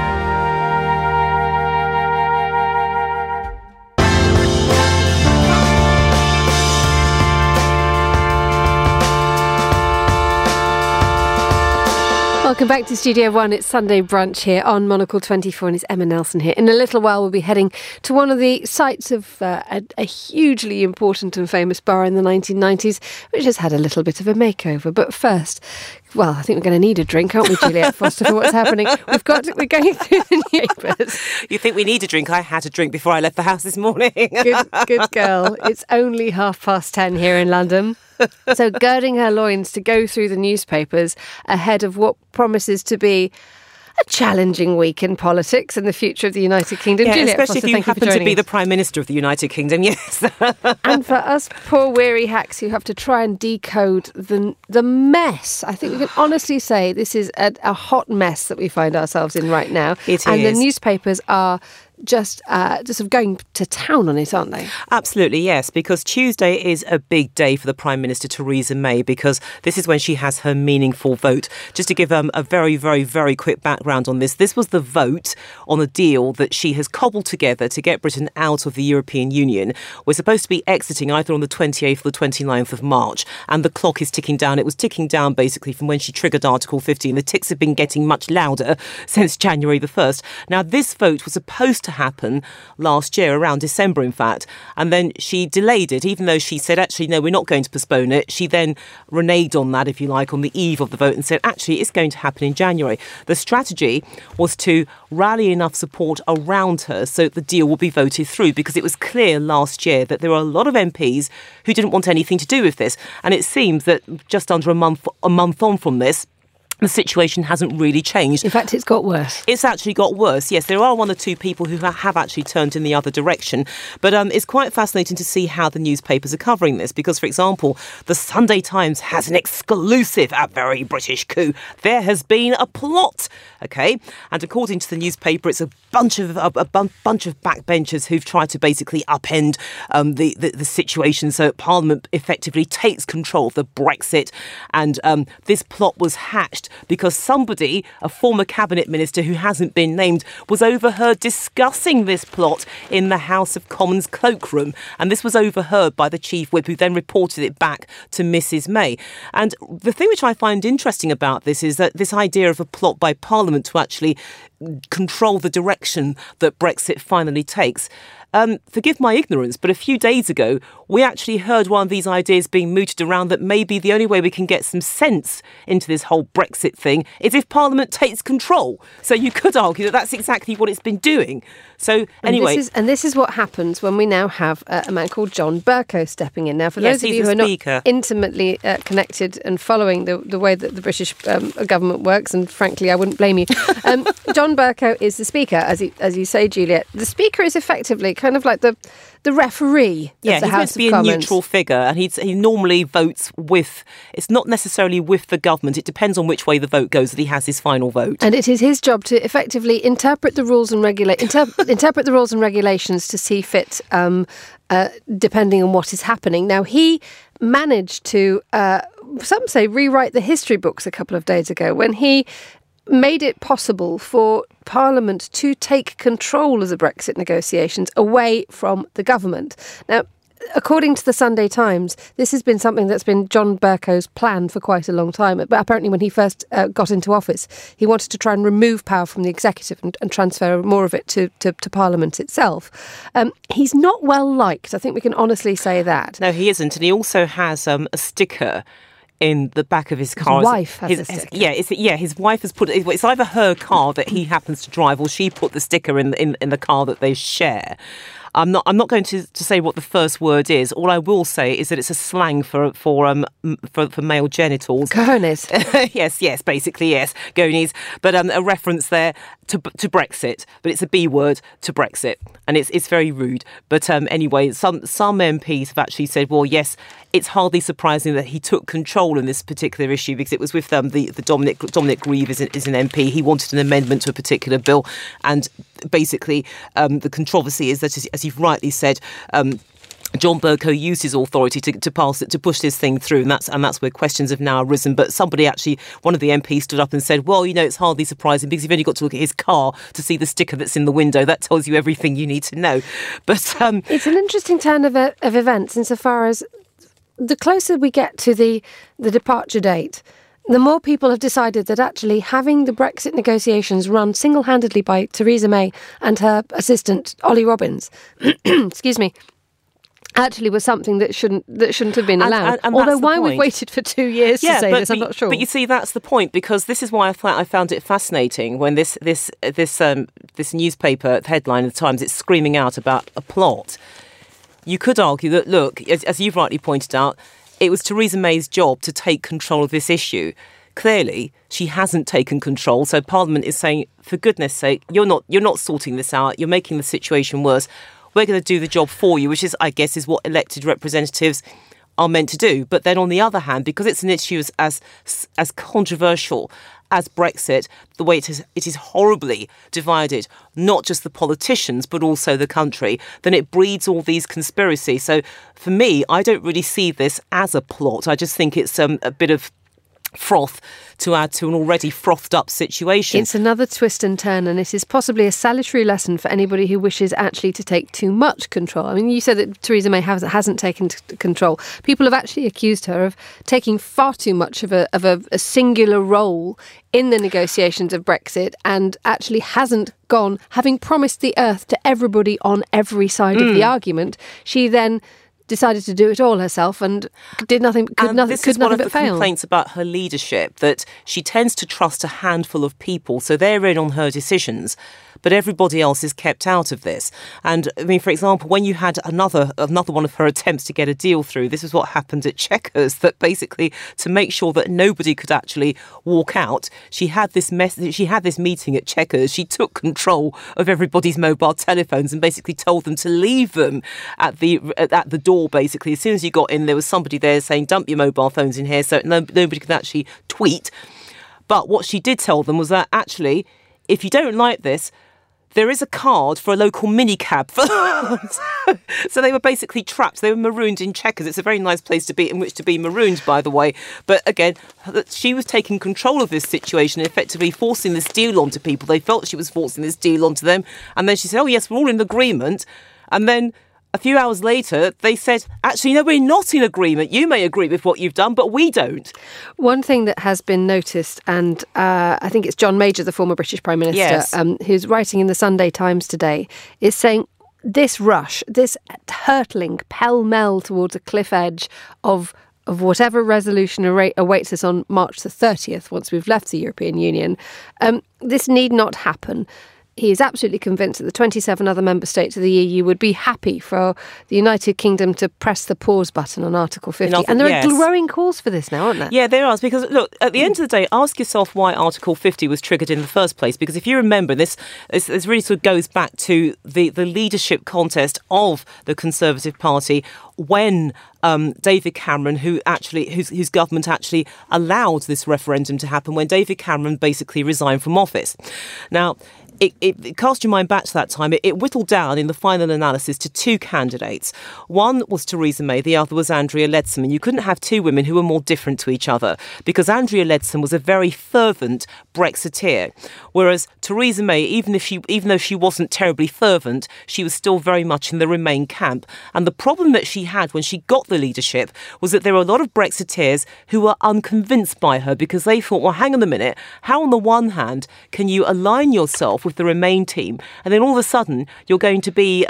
Welcome back to Studio One. It's Sunday Brunch here on Monocle 24 and it's Emma Nelson here. In a little while we'll be heading to one of the sites of a hugely important and famous bar in the 1990s, which has had a little bit of a makeover. But first, well, I think we're going to need a drink, aren't we, Juliette Foster, for what's happening? We're going through the newspapers. You think we need a drink? I had a drink before I left the house this morning. Good girl. It's only 10:30 here in London. So girding her loins to go through the newspapers ahead of what promises to be a challenging week in politics and the future of the United Kingdom. Yeah, Juliette especially Foster, if you happen to be the Prime Minister of the United Kingdom, yes. And for us poor weary hacks who have to try and decode the mess, I think we can honestly say this is a hot mess that we find ourselves in right now. It and is. The newspapers are just sort of going to town on it, aren't they? Absolutely, yes, because Tuesday is a big day for the Prime Minister Theresa May, because this is when she has her meaningful vote. Just to give a very, very, very quick background on this was the vote on a deal that she has cobbled together to get Britain out of the European Union. We're supposed to be exiting either on the 28th or the 29th of March, and the clock is ticking down. It was ticking down basically from when she triggered Article 50, and the ticks have been getting much louder since January the 1st. Now, this vote was supposed to happen last year, around December in fact, and then she delayed it, even though she said actually no, we're not going to postpone it. She then reneged on that, if you like, on the eve of the vote and said actually it's going to happen in January. The strategy was to rally enough support around her so that the deal will be voted through, because it was clear last year that there were a lot of MPs who didn't want anything to do with this, and it seems that just under a month on from this, the situation hasn't really changed. In fact, it's got worse. It's actually got worse. Yes, there are one or two people who have actually turned in the other direction. But it's quite fascinating to see how the newspapers are covering this, because, for example, the Sunday Times has an exclusive at Very British Coup. There has been a plot, OK? And according to the newspaper, it's a bunch of backbenchers who've tried to basically upend the situation so that Parliament effectively takes control of the Brexit. And this plot was hatched because somebody, a former cabinet minister who hasn't been named, was overheard discussing this plot in the House of Commons cloakroom. And this was overheard by the chief whip, who then reported it back to Mrs May. And the thing which I find interesting about this is that this idea of a plot by Parliament to actually control the direction that Brexit finally takes. Forgive my ignorance, but a few days ago, we actually heard one of these ideas being mooted around that maybe the only way we can get some sense into this whole Brexit thing is if Parliament takes control. So you could argue that that's exactly what it's been doing. So anyway... And this is what happens when we now have a man called John Bercow stepping in. Now, for those of you who are not intimately connected and following the way that the British government works, and frankly, I wouldn't blame you, John Bercow is the Speaker, as you say, Juliette. The Speaker is effectively kind of like the the referee of the House of Commons. He's meant to be a neutral figure, and he normally votes with. It's not necessarily with the government. It depends on which way the vote goes that he has his final vote. And it is his job to effectively interpret the rules and interpret the rules and regulations to see fit, depending on what is happening. Now, he managed to, some say, rewrite the history books a couple of days ago when he made it possible for Parliament to take control of the Brexit negotiations away from the government. Now, according to the Sunday Times, this has been something that's been John Bercow's plan for quite a long time. But apparently when he first got into office, he wanted to try and remove power from the executive and transfer more of it to Parliament itself. He's not well liked. I think we can honestly say that. No, he isn't. And he also has a sticker in the back of his car. His wife has a sticker. His wife has put it. It's either her car that he happens to drive, or she put the sticker in the car that they share. I'm not going to say what the first word is. All I will say is that it's a slang for male genitals. Cojones. Yes, basically yes, gonies. But a reference there to Brexit, but it's a B word to Brexit, and it's very rude. But anyway, some MPs have actually said, well, yes, it's hardly surprising that he took control in this particular issue, because it was with the Dominic Grieve is an MP. He wanted an amendment to a particular bill, and basically the controversy is that, as you've rightly said, John Bercow used his authority to push this thing through, and that's where questions have now arisen. But somebody actually, one of the MPs stood up and said, well, it's hardly surprising because you've only got to look at his car to see the sticker that's in the window. That tells you everything you need to know. But it's an interesting turn of events insofar as the closer we get to the departure date, the more people have decided that actually having the Brexit negotiations run single-handedly by Theresa May and her assistant, Ollie Robbins, excuse me, actually was something that shouldn't have been allowed. And although why we've waited for 2 years to say this, I'm not sure. But you see, that's the point, because this is why I found it fascinating when this newspaper headline at the Times, it's screaming out about a plot. You could argue that, look, as you've rightly pointed out, it was Theresa May's job to take control of this issue. Clearly, she hasn't taken control, so Parliament is saying, for goodness sake, you're not sorting this out, you're making the situation worse. We're going to do the job for you, which is, I guess, is what elected representatives are meant to do. But then on the other hand, because it's an issue as controversial as Brexit, the way it is horribly divided, not just the politicians, but also the country, then it breeds all these conspiracies. So for me, I don't really see this as a plot. I just think it's a bit of froth to add to an already frothed up situation. It's another twist and turn, and it is possibly a salutary lesson for anybody who wishes actually to take too much control. I mean, you said that Theresa May hasn't taken control. People have actually accused her of taking far too much of a singular role in the negotiations of Brexit, and actually hasn't gone, having promised the earth to everybody on every side of the argument. She then decided to do it all herself and did nothing. This is one of the complaints about her leadership, that she tends to trust a handful of people, so they're in on her decisions, but everybody else is kept out of this. And I mean, for example, when you had another one of her attempts to get a deal through, this is what happened at Chequers, that basically to make sure that nobody could actually walk out, she had this meeting at Chequers. She took control of everybody's mobile telephones and basically told them to leave them at the door. Basically, as soon as you got in, there was somebody there saying, dump your mobile phones in here, so nobody could actually tweet. But what she did tell them was that actually, if you don't like this, there is a card for a local minicab. So they were basically trapped. They were marooned in Chequers. It's a very nice place to be, in which to be marooned, by the way. But again, she was taking control of this situation, effectively forcing this deal onto people. They felt she was forcing this deal onto them. And then she said, oh yes, we're all in agreement. And then a few hours later, they said, actually, no, we're not in agreement. You may agree with what you've done, but we don't. One thing that has been noticed, and I think it's John Major, the former British Prime Minister, yes, who's writing in the Sunday Times today, is saying this rush, this hurtling pell-mell towards a cliff edge of whatever resolution awaits us on March the 30th, once we've left the European Union, this need not happen. he is absolutely convinced that the 27 other member states of the EU would be happy for the United Kingdom to press the pause button on Article 50. And there are growing calls for this now, aren't there? Yeah, there are. Because, look, at the end of the day, ask yourself why Article 50 was triggered in the first place. Because if you remember, this really sort of goes back to the leadership contest of the Conservative Party when David Cameron, whose government actually allowed this referendum to happen, when David Cameron basically resigned from office. Now, it cast your mind back to that time. It whittled down in the final analysis to two candidates. One was Theresa May, the other was Andrea Leadsom. And you couldn't have two women who were more different to each other, because Andrea Leadsom was a very fervent Brexiteer, whereas Theresa May, even though she wasn't terribly fervent, she was still very much in the Remain camp. And the problem that she had when she got the leadership was that there were a lot of Brexiteers who were unconvinced by her, because they thought, well, hang on a minute, how on the one hand can you align yourself with the Remain team, and then all of a sudden you're going to be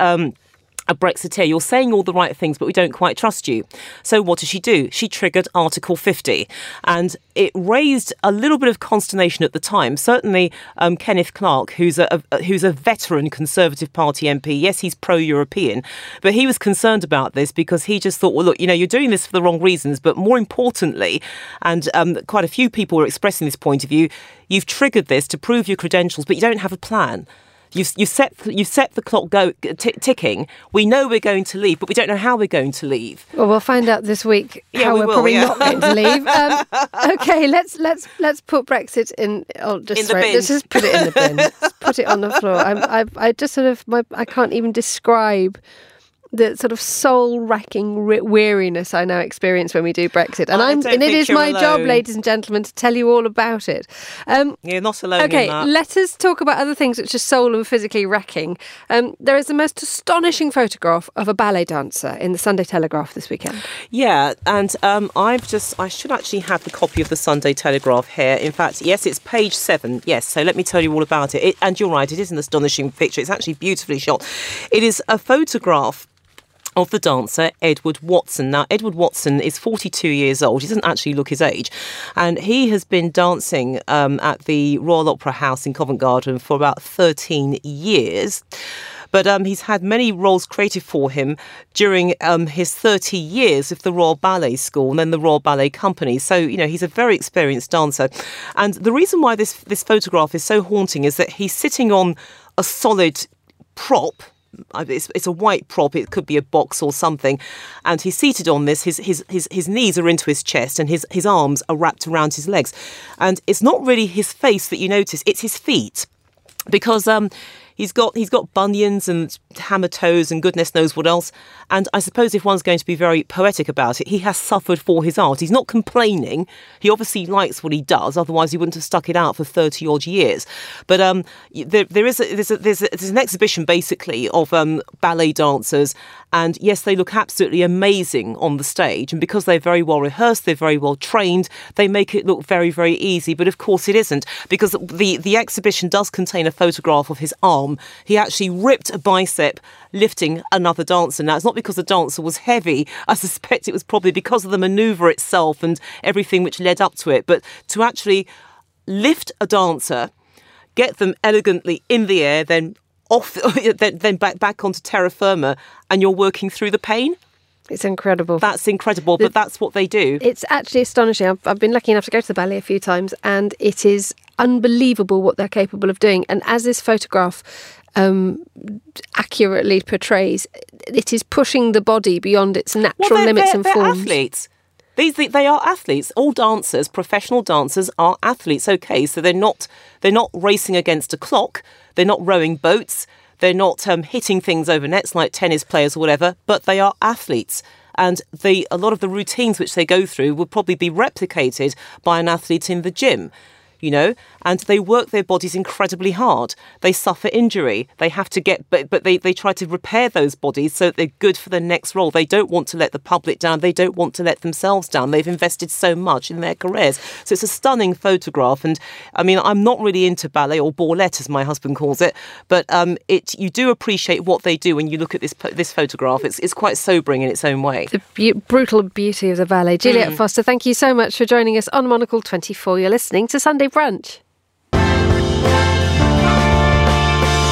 a Brexiteer? You're saying all the right things, but we don't quite trust you. So what did she do? She triggered Article 50, and it raised a little bit of consternation at the time. Certainly, Kenneth Clarke, who's a veteran Conservative Party MP, yes, he's pro-European, but he was concerned about this because he just thought, well, look, you're doing this for the wrong reasons, but more importantly, and quite a few people were expressing this point of view, you've triggered this to prove your credentials, but you don't have a plan. You've set the clock ticking. We know we're going to leave, but we don't know how we're going to leave. Well, we'll find out this week how we're probably not going to leave. Okay, let's put Brexit in. In the bin. Let's just put it in the bin. Let's put it on the floor. I just sort of I can't even describe the sort of soul-wracking weariness I now experience when we do Brexit. And it is my job, ladies and gentlemen, to tell you all about it. You're not alone in that. Okay, let us talk about other things which are soul and physically wrecking. There is the most astonishing photograph of a ballet dancer in the Sunday Telegraph this weekend. Yeah, and I should actually have the copy of the Sunday Telegraph here. In fact, yes, it's page 7. Yes, so let me tell you all about it. And you're right, it is an astonishing picture. It's actually beautifully shot. It is a photograph of the dancer Edward Watson. Now, Edward Watson is 42 years old. He doesn't actually look his age. And he has been dancing at the Royal Opera House in Covent Garden for about 13 years. But he's had many roles created for him during his 30 years with the Royal Ballet School and then the Royal Ballet Company. So, he's a very experienced dancer. And the reason why this photograph is so haunting is that he's sitting on a solid prop. It's a white prop. It could be a box or something, and he's seated on this. His knees are into his chest, and his arms are wrapped around his legs. And it's not really his face that you notice; it's his feet, because he's got bunions and hammer toes and goodness knows what else. And I suppose if one's going to be very poetic about it, he has suffered for his art. He's not complaining. He obviously likes what he does. Otherwise, he wouldn't have stuck it out for 30 odd years. But there's an exhibition basically of ballet dancers. And yes, they look absolutely amazing on the stage. And because they're very well rehearsed, they're very well trained, they make it look very, very easy. But of course it isn't, because the exhibition does contain a photograph of his arm. He actually ripped a bicep lifting another dancer. Now, it's not because the dancer was heavy. I suspect it was probably because of the manoeuvre itself and everything which led up to it. But to actually lift a dancer, get them elegantly in the air, then off, then back onto terra firma, and you're working through the pain. It's incredible. That's incredible, but that's what they do. It's actually astonishing. I've been lucky enough to go to the ballet a few times, and it is unbelievable what they're capable of doing. And as this photograph accurately portrays, it is pushing the body beyond its natural limits and forms. They're athletes. They are athletes. All dancers, professional dancers, are athletes. Okay, so they're not racing against a clock. They're not rowing boats. They're not hitting things over nets like tennis players or whatever. But they are athletes. And a lot of the routines which they go through will probably be replicated by an athlete in the gym. And they work their bodies incredibly hard. They suffer injury. They have to but they try to repair those bodies so that they're good for the next role. They don't want to let the public down. They don't want to let themselves down. They've invested so much in their careers. So it's a stunning photograph. And I mean, I'm not really into ballet, or ballette as my husband calls it, but you do appreciate what they do when you look at this photograph. It's quite sobering in its own way. The brutal beauty of the ballet. Juliet Foster, thank you so much for joining us on Monocle 24. You're listening to Sunday Brunch.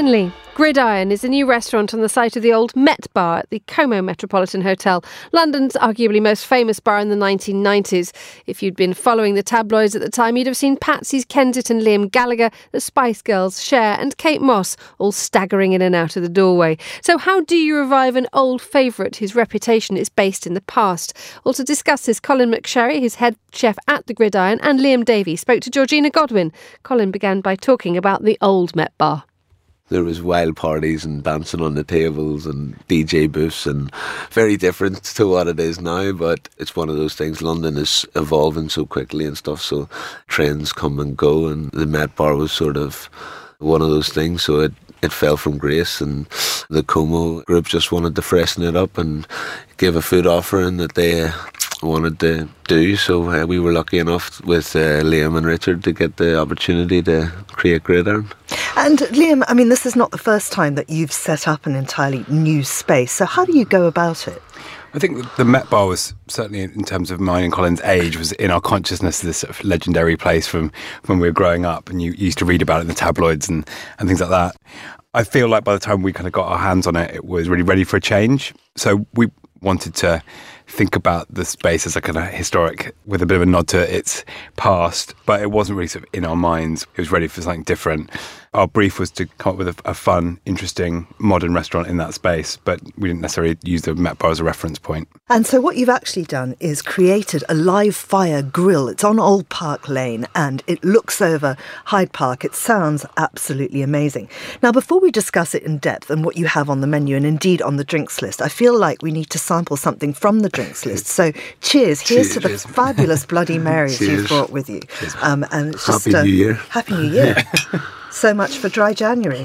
finally, Gridiron is a new restaurant on the site of the old Met Bar at the Como Metropolitan Hotel, London's arguably most famous bar in the 1990s. If you'd been following the tabloids at the time, you'd have seen Patsy Kensit and Liam Gallagher, the Spice Girls, Cher and Kate Moss all staggering in and out of the doorway. So how do you revive an old favourite whose reputation is based in the past? Well, to discuss this, Colin McSherry, who's head chef at the Gridiron, and Liam Davey spoke to Georgina Godwin. Colin began by talking about the old Met Bar. There was wild parties and dancing on the tables and DJ booths, and very different to what it is now, but it's one of those things. London is evolving so quickly and stuff, so trends come and go, and the Met Bar was sort of one of those things, so it fell from grace, and the Como group just wanted to freshen it up and give a food offering that they wanted to do, so we were lucky enough with Liam and Richard to get the opportunity to create Gridiron. And Liam, I mean, this is not the first time that you've set up an entirely new space, so how do you go about it? I think the Met Bar was certainly, in terms of mine and Colin's age, was in our consciousness this sort of legendary place from when we were growing up, and you used to read about it in the tabloids and things like that. I feel like by the time we kind of got our hands on it, it was really ready for a change. So we wanted to think about the space as a kind of historic, with a bit of a nod to its past, but it wasn't really sort of in our minds. It was ready for something different. Our brief was to come up with a fun, interesting, modern restaurant in that space, but we didn't necessarily use the Met Bar as a reference point. And so what you've actually done is created a live fire grill. It's on Old Park Lane and it looks over Hyde Park. It sounds absolutely amazing. Now, before we discuss it in depth and what you have on the menu and indeed on the drinks list, I feel like we need to sample something from the drinks list. So cheers. Here's to the fabulous Bloody Marys you've brought with you. And it's just, Happy New Year. Happy New Year. So much for dry January.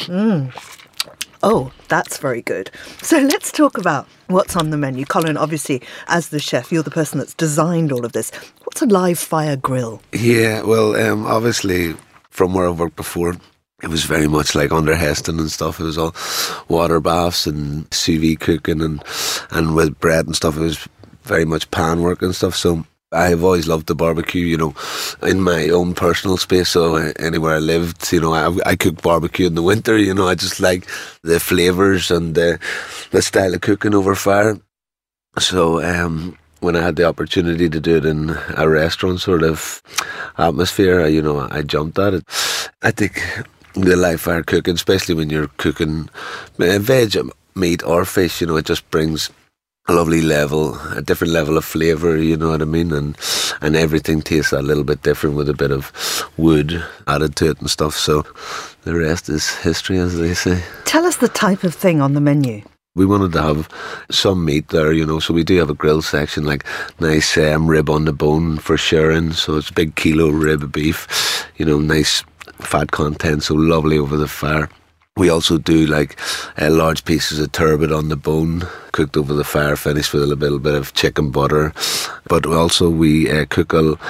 Oh, that's very good. So let's talk about what's on the menu. Colin, obviously, as the chef, you're the person that's designed all of this. What's a live fire grill? Yeah, well, obviously, from where I've worked before, it was very much like under Heston and stuff. It was all water baths and sous vide cooking and with bread and stuff. It was very much pan work and stuff. So I've always loved the barbecue, you know, in my own personal space. So anywhere I lived, you know, I cook barbecue in the winter, you know, I just like the flavours and the style of cooking over fire. So when I had the opportunity to do it in a restaurant sort of atmosphere, you know, I jumped at it. I think the live fire cooking, especially when you're cooking veg, meat or fish, you know, it just brings a lovely level, a different level of flavour, you know what I mean? And everything tastes a little bit different with a bit of wood added to it and stuff. So the rest is history, as they say. Tell us the type of thing on the menu. We wanted to have some meat there, you know, so we do have a grill section, like nice rib on the bone for sharing. So it's a big kilo rib of beef, you know, nice fat content, so lovely over the fire. We also do like large pieces of turbot on the bone, cooked over the fire, finished with a little bit of chicken butter. But also we cook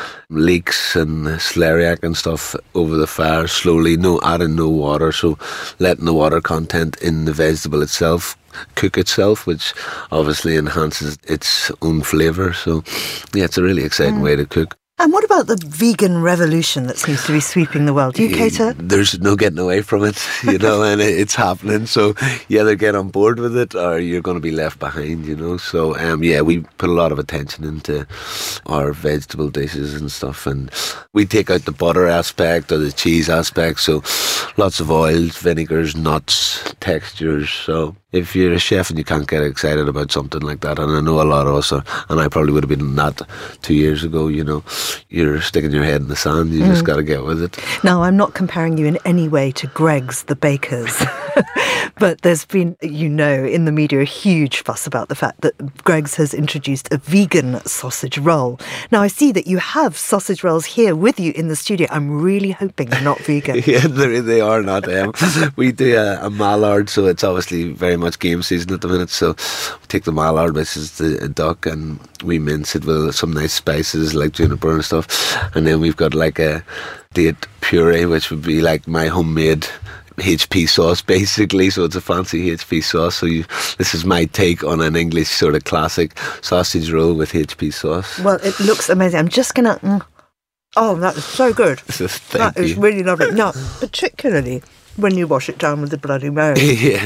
leeks and celeriac and stuff over the fire slowly, adding no water, so letting the water content in the vegetable itself cook itself, which obviously enhances its own flavour. So yeah, it's a really exciting way to cook. And what about the vegan revolution that seems to be sweeping the world? Do you cater? There's no getting away from it, you know, and it's happening. So you either get on board with it or you're going to be left behind, you know. So, yeah, we put a lot of attention into our vegetable dishes and stuff. And we take out the butter aspect or the cheese aspect. So lots of oils, vinegars, nuts, textures. So if you're a chef and you can't get excited about something like that, and I know a lot of us are, and I probably would have been that 2 years ago, you know, you're sticking your head in the sand. You just got to get with it. Now, I'm not comparing you in any way to Greggs the bakers, but there's been, you know, in the media a huge fuss about the fact that Greggs has introduced a vegan sausage roll. Now, I see that you have sausage rolls here with you in the studio. I'm really hoping they're not vegan. Yeah, they are not. We do a mallard, so it's obviously very much game season at the minute. So we take the mallard, which is the duck, and we mince it with some nice spices like juniper and stuff. And then we've got like a date puree, which would be like my homemade HP sauce, basically. So it's a fancy HP sauce. So this is my take on an English sort of classic sausage roll with HP sauce. Well, it looks amazing. I'm just gonna. Oh, that is so good. Thank you. Is really lovely. Now, particularly When you wash it down with the Bloody Mary.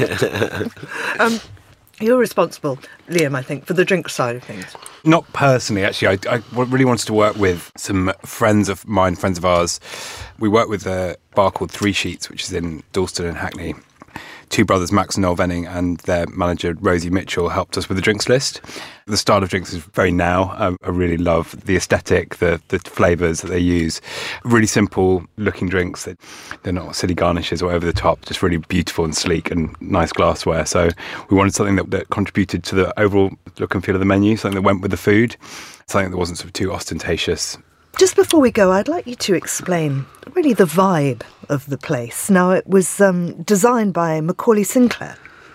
Yeah. You're responsible, Liam, I think, for the drink side of things. Not personally, actually. I really wanted to work with some friends of mine, friends of ours. We work with a bar called Three Sheets, which is in Dalston and Hackney. Two brothers, Max and Noel Venning, and their manager, Rosie Mitchell, helped us with the drinks list. The style of drinks is very now. I really love the aesthetic, the flavours that they use. Really simple looking drinks. They're not silly garnishes or over the top, just really beautiful and sleek and nice glassware. So we wanted something that contributed to the overall look and feel of the menu, something that went with the food, something that wasn't sort of too ostentatious. Just before we go, I'd like you to explain really the vibe of the place. Now, it was designed by Macaulay Sinclair.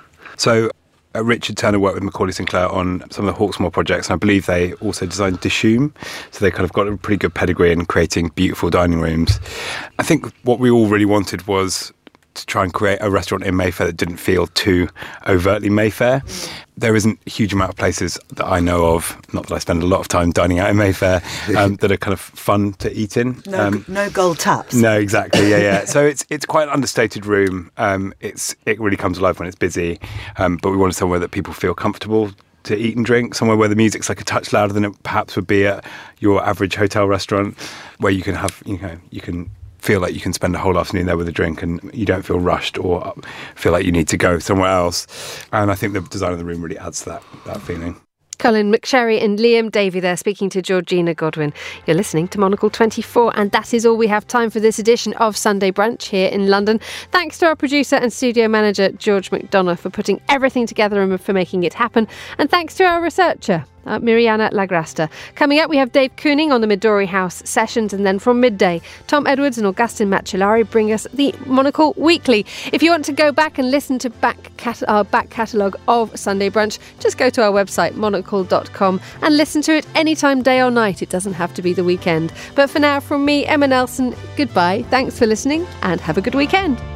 So Richard Turner worked with Macaulay Sinclair on some of the Hawksmoor projects, and I believe they also designed Dishoom. So they kind of got a pretty good pedigree in creating beautiful dining rooms. I think what we all really wanted was to try and create a restaurant in Mayfair that didn't feel too overtly Mayfair. There isn't a huge amount of places that I know of, not that I spend a lot of time dining out in Mayfair, that are kind of fun to eat in. No gold taps. No, exactly, yeah. So it's quite an understated room. It really comes alive when it's busy, but we wanted somewhere that people feel comfortable to eat and drink, somewhere where the music's like a touch louder than it perhaps would be at your average hotel restaurant, where you can have, you can feel like you can spend a whole afternoon there with a drink and you don't feel rushed or feel like you need to go somewhere else. And I think the design of the room really adds to that feeling. Colin McSherry and Liam Davey there speaking to Georgina Godwin. You're listening to Monocle 24, and that is all we have time for this edition of Sunday Brunch here in London. Thanks to our producer and studio manager George McDonough for putting everything together and for making it happen. And thanks to our researcher Miriana Lagrasta. Coming up, we have Dave Cooning on the Midori House sessions, and then from midday, Tom Edwards and Augustin Macellari bring us the Monocle Weekly. If you want to go back and listen to our back catalogue of Sunday Brunch, just go to our website, monocle.com, and listen to it anytime, day or night. It doesn't have to be the weekend. But for now, from me, Emma Nelson, goodbye. Thanks for listening, and have a good weekend.